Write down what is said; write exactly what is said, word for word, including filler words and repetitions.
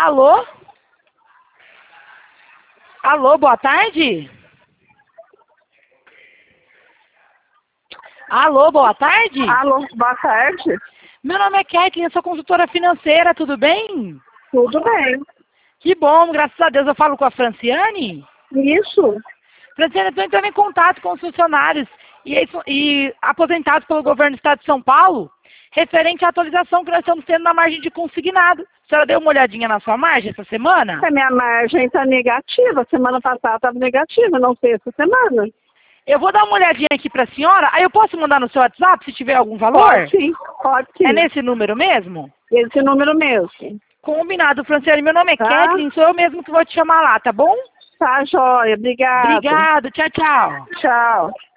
Alô? Alô, boa tarde? Alô, boa tarde? Alô, boa tarde. Meu nome é Kathleen, eu sou consultora financeira, tudo bem? Tudo bem. Que bom, graças a Deus eu falo com a Franciane. Isso. Franciane, eu estou entrando em contato com os funcionários e, e aposentados pelo governo do estado de São Paulo, referente à atualização que nós estamos tendo na margem de consignado. A senhora deu uma olhadinha na sua margem essa semana? A minha margem está negativa. Semana passada estava negativa, não sei essa semana. Eu vou dar uma olhadinha aqui para a senhora. Aí eu posso mandar no seu WhatsApp se tiver algum valor? Pode sim, pode sim. É nesse número mesmo? Esse número mesmo. Combinado, Franciane. Meu nome é Tá? Kathleen, sou eu mesmo que vou te chamar lá, tá bom? Tá, joia. Obrigada. Obrigado, tchau, tchau. Tchau.